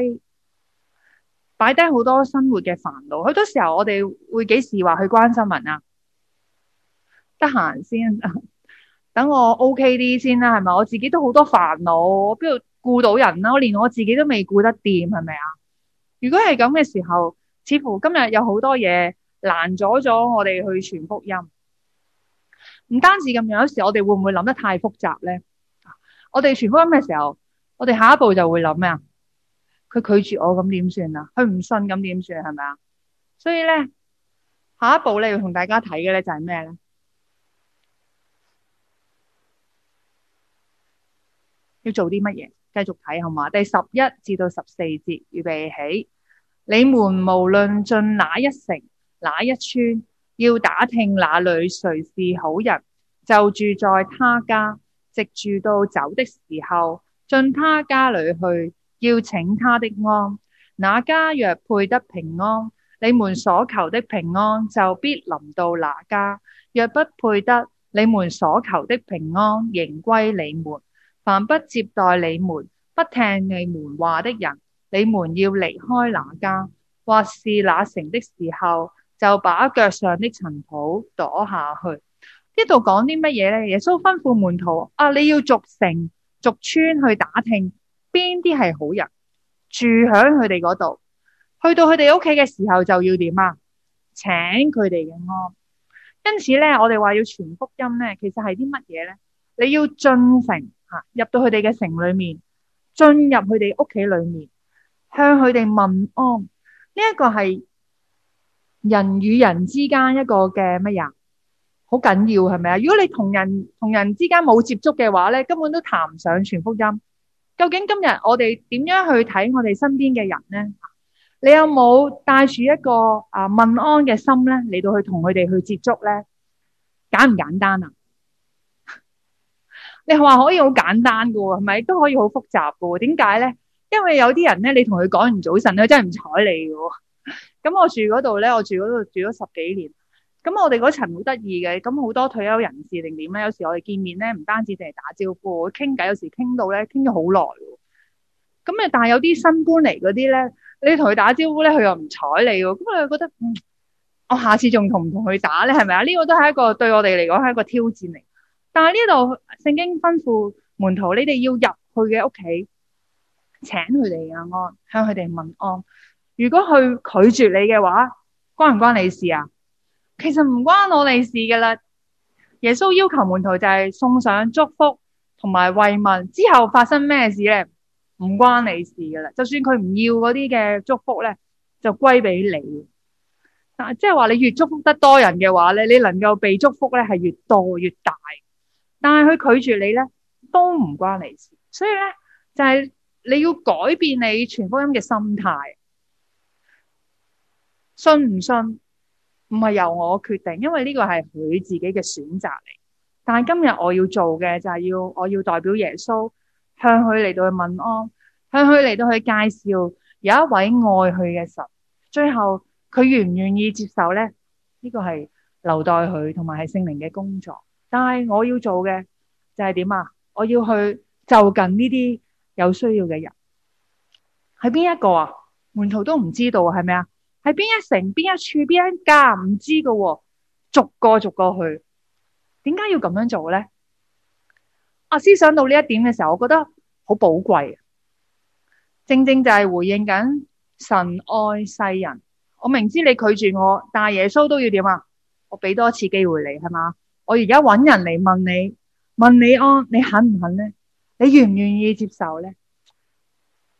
Speaker 2: 低好多生活嘅煩惱，好多時候我哋會幾時話去關心人啊？得閒先，等我 OK 啲先啦，係咪？我自己都好多煩惱，我邊度顧到人啦？我連我自己都未顧得掂，係咪啊？如果係咁嘅時候，似乎今日有好多嘢攔阻咗我哋去傳福音。唔單止咁樣，有時我哋會唔會諗得太複雜咧？我哋傳福音嘅時候，我哋下一步就會諗咩啊？佢拒絕我咁點算啊？佢唔信咁點算？係咪啊？所以咧，下一步咧要同大家睇嘅咧就係咩咧？要做啲乜嘢？繼續睇好嘛？第11至到14節，預備起。你們無論進哪一城哪一村，要打聽那裏誰是好人，就住在他家，直住到走的時候，進他家裏去，要請他的安。那家若配得平安，你們所求的平安就必臨到那家；若不配得，你們所求的平安仍歸你們。凡不接待你們、不聽你們話的人，你們要離開那家，或是那城的時候，就把腳上的塵土跺下去。呢度講啲乜嘢咧？耶穌吩咐門徒你要逐城逐村去打聽邊啲係好人，住響佢哋嗰度。去到佢哋屋企嘅時候就要點啊？請佢哋嘅安。因此咧，我哋話要傳福音咧，其實係啲乜嘢咧？你要進城入到佢哋嘅城裏面，進入佢哋屋企裏面，向佢哋問安。呢一個係人與人之間一個嘅乜嘢？好緊要，係咪啊？如果你同人之間冇接觸嘅話咧，根本都談唔上傳福音。究竟今日我哋點樣去睇我哋身邊嘅人咧？你有冇帶住一個問安嘅心咧嚟到去同佢哋去接觸咧？簡唔簡單啊？你話可以好簡單噶喎，係咪？都可以好複雜噶喎。點解咧？因為有啲人咧，你同佢講完早晨，佢真係唔睬你噶喎。咁我住嗰度咧，我住嗰度住咗10幾年。咁我哋嗰層好得意嘅，咁好多退休人士定點咧，有時我哋見面咧，唔單止淨係打招呼，傾偈有時傾到咧，傾咗好耐。咁但係有啲新搬嚟嗰啲咧，你同佢打招呼咧，佢又唔睬你喎。咁我又覺得，我下次仲同唔同佢打咧？係咪啊？呢個都係一個對我哋嚟講係一個挑戰嚟。但係呢度聖經吩咐門徒，你哋要入去嘅屋企，請佢哋嘅安，向佢哋問安。如果佢拒絕你嘅話，關唔關你事啊？其實唔關我哋事噶啦。耶穌要求門徒就係送上祝福同埋慰問，之後發生咩事咧？唔關你事噶啦。就算佢唔要嗰啲嘅祝福咧，就歸俾你。但即係話你越祝福得多人嘅話咧，你能夠被祝福咧係越多越大。但係佢拒絕你咧，都唔關你事。所以咧，就係你要改變你傳福音嘅心態。信唔信唔係由我決定，因為呢個係佢自己嘅選擇嚟。但係今日我要做嘅就係我要代表耶穌向佢嚟到去問安，向佢嚟到去介紹有一位愛佢嘅神。最後佢願唔願意接受咧？呢個係留待佢同埋係聖靈嘅工作。但係我要做嘅就係點啊？我要去就近呢啲有需要嘅人。係邊一個啊？門徒都唔知道，係咪啊？係邊一城、邊一處、邊一家唔知噶喎，逐個去。點解要咁樣做咧？思想到呢一點嘅時候，我覺得好寶貴。正正就係回應緊神愛世人。我明知你拒絕我，但係耶穌都要點啊？我俾多次機會你，係嘛？我而家揾人嚟問你安，你肯唔肯咧？你願唔願意接受咧？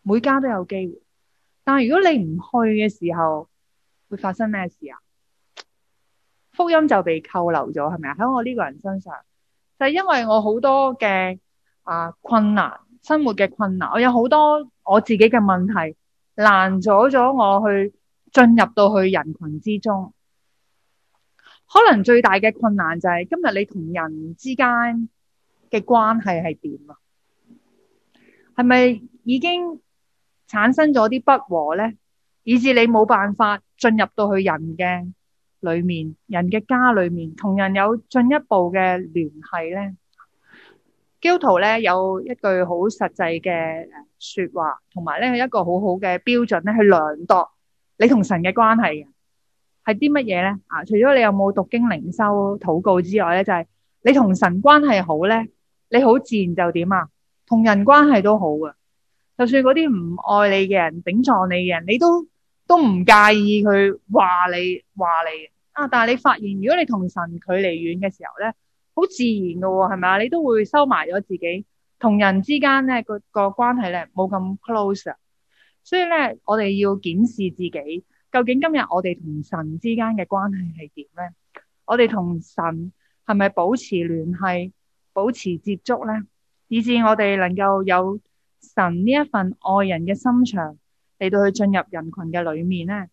Speaker 2: 每家都有機會。但係如果你唔去嘅時候，會發生咩事啊？福音就被扣留咗，係咪啊？喺我呢個人身上，就係因為我好多嘅困難，生活嘅困難，我有好多我自己嘅問題，攔阻咗我去進入到去人群之中。可能最大嘅困難就係今日你同人之間嘅關係係點啊？係咪已經產生咗啲不和咧，以致你冇辦法進入到去人嘅裏面，人嘅家裏面，同人有進一步嘅聯繫咧？基督徒咧有一句好實際嘅說話，同埋咧一個好好嘅標準咧去量度你同神嘅關係嘅係啲乜嘢咧？除咗你有冇讀經靈修禱告之外咧，就係你同神關係好咧，你好自然就點啊？同人關係都好啊。就算嗰啲唔愛你嘅人、頂撞你嘅人，你都唔介意佢話你啊。但係你發現，如果你同神距離遠嘅時候咧，好自然噶喎，係咪啊？你都會收埋咗自己，同人之間咧個關係咧冇咁 close 啊。所以咧，我哋要檢視自己，究竟今日我哋同神之間嘅關係係點咧？我哋同神係咪保持聯繫、保持接觸咧？以致我哋能夠有神呢一份愛人嘅心腸嚟到去進入人群嘅裏面咧。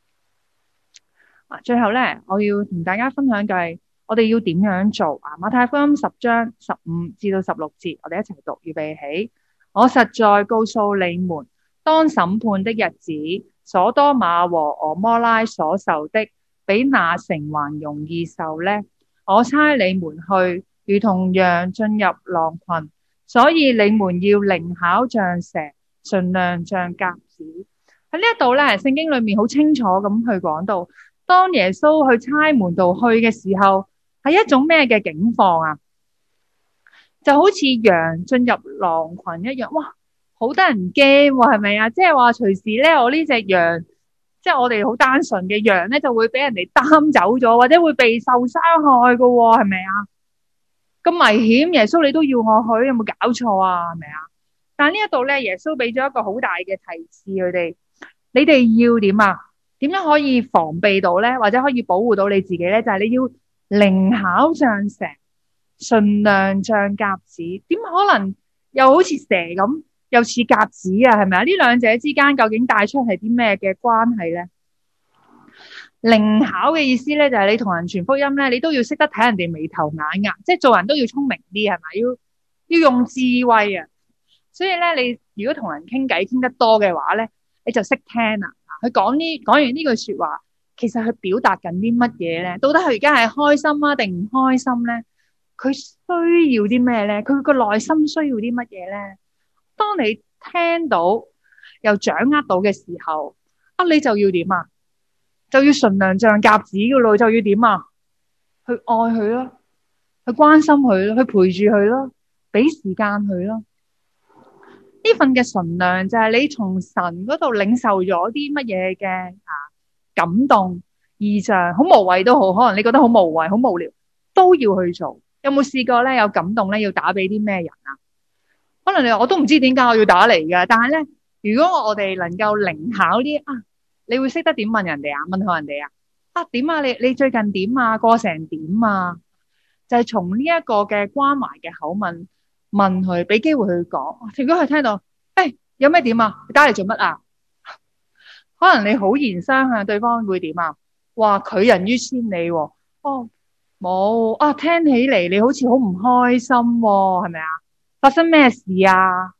Speaker 2: 最後咧，我要同大家分享嘅係我哋要點樣做啊？馬太福音10章15至到16節，我哋一齊讀，預備起。我實在告訴你們，當審判的日子，所多瑪和蛾摩拉所受的，比那城還容易受呢。我差你們去，如同羊進入狼群，所以你們要靈巧像蛇，馴良像鴿子。喺呢一度咧，聖經裏面好清楚咁去講到，當耶穌去差門徒去嘅時候，係一種咩嘅境況啊？就好似羊進入狼群一樣，哇，好得人驚喎，係咪啊？即係話隨時咧，我呢隻羊，即係我哋好單純嘅羊咧，就會俾人哋擔走咗，或者會被受傷害噶喎，係咪啊？咁危險，耶穌你都要我去，有冇搞錯啊？係咪啊？但係呢一度咧，耶穌俾咗一個好大嘅提示佢哋，你哋要點啊？點樣可以防備到咧，或者可以保護到你自己咧？就係你要靈巧像蛇，馴良像鴿子。點可能又好似蛇咁，又似鴿子啊？係咪啊？呢兩者之間究竟帶出係啲咩嘅關係咧？靈巧嘅意思咧，就係你同人傳福音咧，你都要識得睇人哋眉頭眼額，即係做人都要聰明啲，係咪？要用智慧啊！所以咧，你如果同人傾偈傾得多嘅話咧，你就識聽啦。佢講完呢句說話，其實佢表達緊啲乜嘢咧？到底佢而家係開心啊，定唔開心咧？佢需要啲咩咧？佢個內心需要啲乜嘢咧？當你聽到又掌握到嘅時候，你就要點啊？就要馴良像鴿子嘅路，就要點啊？去愛佢咯，去關心佢咯，去陪住佢咯，俾時間佢咯。呢份嘅馴良就係你從神嗰度領受咗啲乜嘢嘅感動異象，好無謂都好，可能你覺得好無謂、好無聊，都要去做。有冇試過咧？有感動咧，要打俾啲咩人啊？可能我都唔知點解我要打嚟㗎，但係咧，如果我哋能夠靈巧啲啊，你會識得點問人哋啊？問候人哋啊？點啊？你最近點啊？過成點啊？就係從呢一個嘅關懷嘅口吻問佢，俾機會佢講。如果佢聽到，有咩點啊？你打嚟做乜啊？可能你好言相向，對方會點啊？話拒人於千里喎。冇啊，聽起嚟你好似好唔開心喎，係咪啊？發生咩事啊？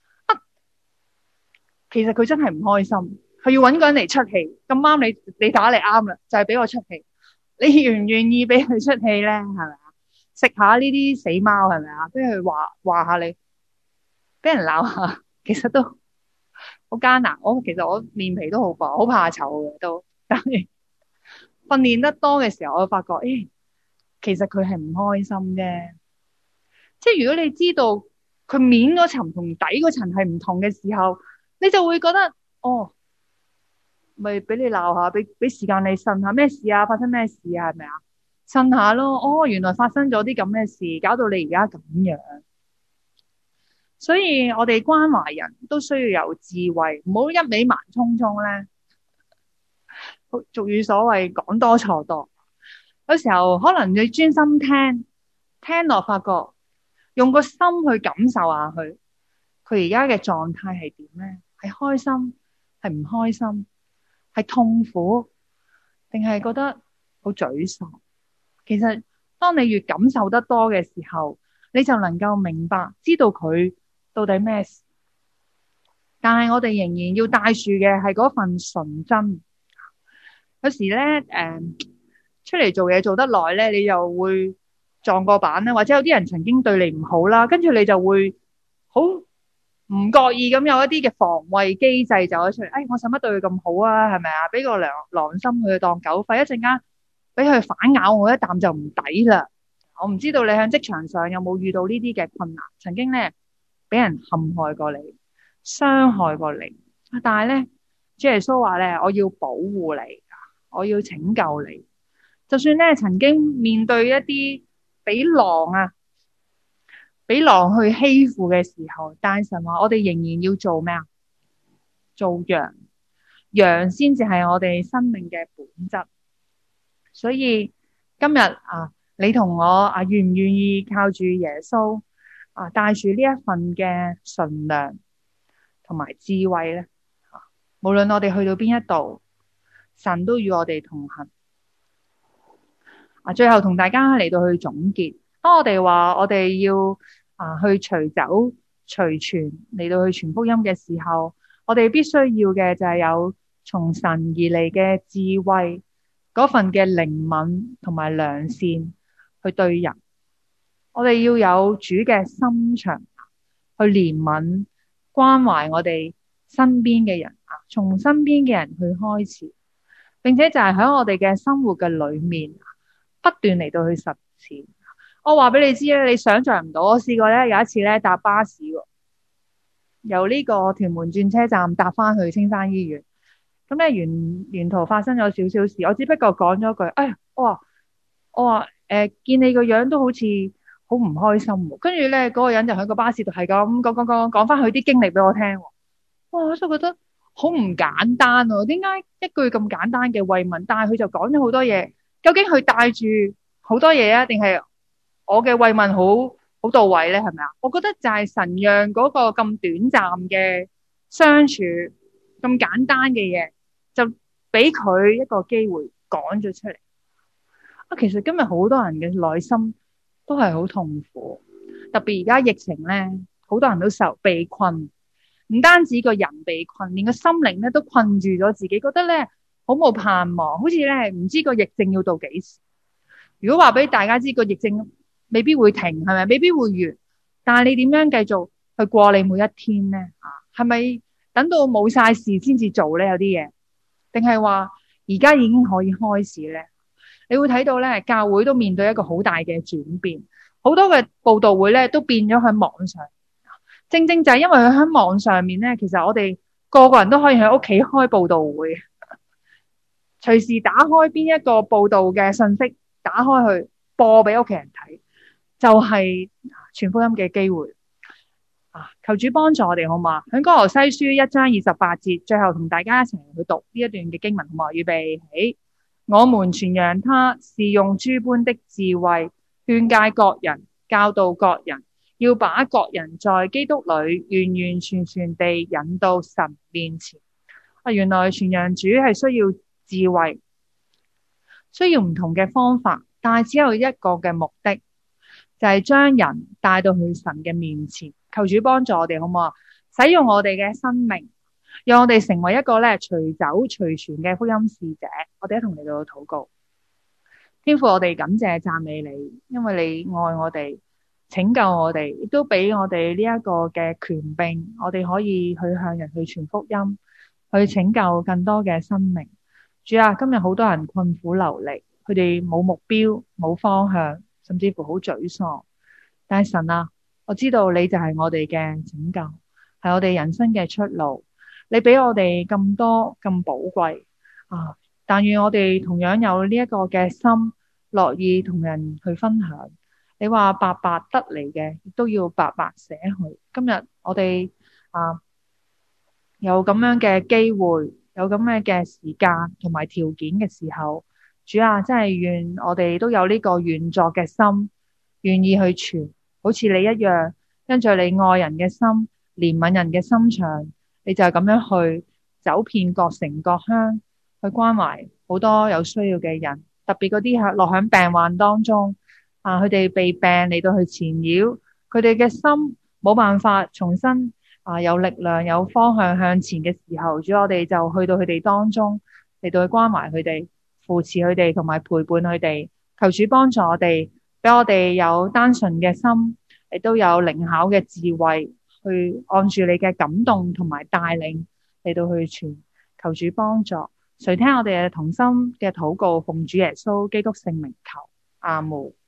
Speaker 2: 其實佢真係唔開心，佢要搵個人嚟出氣。咁啱你打嚟啱啦，就係俾我出氣。你願唔願意俾佢出氣咧？係咪啊？食下呢啲死貓係咪啊？俾佢話下你，俾人鬧下，其實都好艱難。其實我面皮都好薄，好怕醜嘅都。但係訓練得多嘅時候，我發覺，其實佢係唔開心啫。即係如果你知道佢面嗰層同底嗰層係唔同嘅時候，你就會覺得咪俾你鬧下，俾時間你呻下咩事啊？發生咩事啊？係咪啊？呻下咯。原來發生咗啲咁嘅事，搞到你而家咁樣。 所以我哋關懷人都需要有智慧，唔好一味盲衝衝咧。俗語所謂講多錯多，有時候可能你專心聽落，發覺用個心去感受下佢而家嘅狀態係點咧？係開心，係唔開心，係痛苦，定係覺得好沮喪？其實當你越感受得多嘅時候，你就能夠明白知道佢到底咩事。但係我哋仍然要帶住嘅係嗰份純真。有時咧，出嚟做嘢做得耐咧，你又會撞個板咧，或者有啲人曾經對你唔好啦，跟住你就會好唔覺意咁有一啲嘅防衛機制走咗出嚟。我使乜對佢咁好啊？係咪啊？俾個狼心佢當狗肺，一陣間俾佢反咬我一啖就唔抵啦。我唔知道你喺職場上有冇遇到呢啲嘅困難，曾經咧俾人陷害過你，傷害過你，但係咧，主耶穌話咧，我要保護你，我要拯救你。就算咧曾經面對一啲俾狼去欺負嘅時候，但神話我哋仍然要做咩啊？做羊先至係我哋生命嘅本質。所以今日你同我願唔願意靠住耶穌帶住呢一份嘅純良同埋智慧咧？無論我哋去到邊一度，神都與我哋同行。最後同大家嚟到去總結，當我哋話我哋要去隨走隨傳嚟到去傳福音嘅時候，我哋必須要嘅就係有從神而嚟嘅智慧，嗰份嘅靈敏同埋良善去對人。我哋要有主嘅心腸去憐憫關懷我哋身邊嘅人，從身邊嘅人去開始，並且就係喺我哋嘅生活嘅裏面不斷嚟到去實踐。我話俾你知咧，你想象唔到，我試過咧有一次咧搭巴士，由呢個屯門轉車站搭翻去青山醫院。咁咧沿途發生咗少少事，我只不過講咗句，我話見你個樣都好似好唔開心。跟住咧嗰個人就喺個巴士度係咁講翻佢啲經歷俾我聽。我就覺得好唔簡單喎，點解一句咁簡單嘅慰問，但係佢就講咗好多嘢？究竟佢帶住好多嘢啊，定係我嘅慰問好到位咧？係咪啊？我覺得就係神讓嗰個咁短暫嘅相處，咁簡單嘅嘢，就俾佢一個機會講咗出嚟。其實今日好多人嘅內心都係好痛苦，特別而家疫情咧，好多人都被困，唔單止個人被困，連個心靈咧都困住咗自己，覺得咧好冇盼望，好似咧唔知個疫症要到幾時。如果話俾大家知個疫症未必會停，係咪？未必會完，但係你點樣繼續去過你每一天咧？係咪等到冇晒事先至做咧？有啲嘢，定係話而家已經可以開始咧？你會睇到咧，教會都面對一個好大嘅轉變，好多嘅佈道會咧都變咗喺網上。正正就係因為佢喺網上面咧，其實我哋個個人都可以喺屋企開佈道會，隨時打開邊一個佈道嘅信息，打開去播俾屋企人睇，就係傳福音嘅機會。求主幫助我哋好嘛？喺哥羅西書1章28節，最後同大家一齊去讀呢一段嘅經文，好嘛？預備起，我們傳揚他是用諸般的智慧勸誡各人，教導各人，要把各人在基督裏完完全全地引到神面前。原來傳揚主係需要智慧，需要唔同嘅方法，但係只有一個嘅目的，就係將人帶到去神嘅面前。求主幫助我哋好唔好啊？使用我哋嘅生命，讓我哋成為一個咧隨走隨傳嘅福音使者。我哋一同嚟到禱告。天父，我哋感謝讚美你，因為你愛我哋，拯救我哋，亦都俾我哋呢一個嘅權柄，我哋可以去向人去傳福音，去拯救更多嘅生命。主啊，今日好多人困苦流離，佢哋冇目標、冇方向，甚至乎好沮喪。但係神啊，我知道你就係我哋嘅拯救，係我哋人生嘅出路。你俾我哋咁多咁寶貴但願我哋同樣有呢一個嘅心，樂意同人去分享。你話白白得嚟嘅，亦都要白白捨去。今日我哋有咁樣嘅機會，有咁樣嘅時間同埋條件嘅時候，主啊，真係願我哋都有呢個願作嘅心，願意去傳，好似你一樣，因着你愛人嘅心，憐憫人嘅心腸，你就係咁樣去走遍各城各鄉，去關懷好多有需要嘅人，特別嗰啲落響病患當中，佢哋被病嚟到去纏繞，佢哋嘅心冇辦法重新有力量、有方向向前嘅時候，主，我哋就去到佢哋當中嚟到去關懷佢哋，扶持佢哋同埋陪伴佢哋，求主幫助我哋，俾我哋有單純嘅心，亦都有靈巧嘅智慧，去按住你嘅感動同埋帶領嚟到去傳，求主幫助。垂聽我哋嘅同心嘅禱告，奉主耶穌基督聖名求，阿門。